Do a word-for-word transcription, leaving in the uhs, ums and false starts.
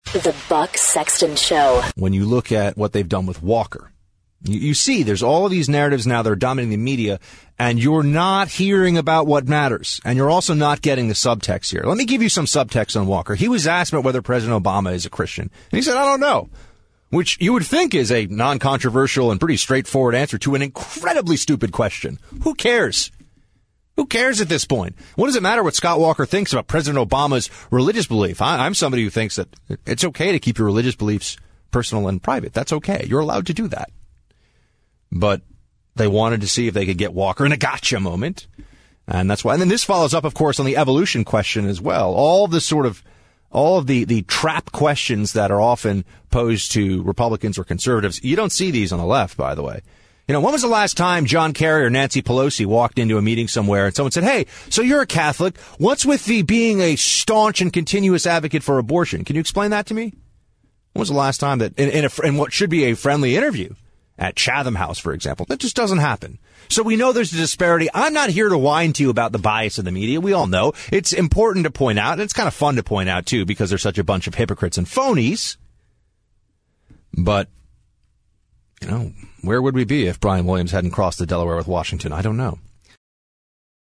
The Buck Sexton Show. When you look at what they've done with Walker, you, you see there's all of these narratives now that are dominating the media, and you're not hearing about what matters. And you're also not getting the subtext here. Let me give you some subtext on Walker. He was asked about whether President Obama is a Christian. And he said, I don't know. Which you would think is a non-controversial and pretty straightforward answer to an incredibly stupid question. Who cares? Who cares at this point? What does it matter what Scott Walker thinks about President Obama's religious belief? I, I'm somebody who thinks that it's okay to keep your religious beliefs personal and private. That's okay. You're allowed to do that. But they wanted to see if they could get Walker in a gotcha moment. And that's why. And then this follows up, of course, on the evolution question as well. All this sort of, all of the, the trap questions that are often posed to Republicans or conservatives. You don't see these on the left, by the way. You know, when was the last time John Kerry or Nancy Pelosi walked into a meeting somewhere and someone said, hey, so you're a Catholic. What's with the being a staunch and continuous advocate for abortion? Can you explain that to me? When was the last time that in, in, a, in what should be a friendly interview at Chatham House, for example? That just doesn't happen. So we know there's a disparity. I'm not here to whine to you about the bias of the media. We all know it's important to point out, and it's kind of fun to point out, too, because they're such a bunch of hypocrites and phonies. But, you know, where would we be if Brian Williams hadn't crossed the Delaware with Washington? I don't know.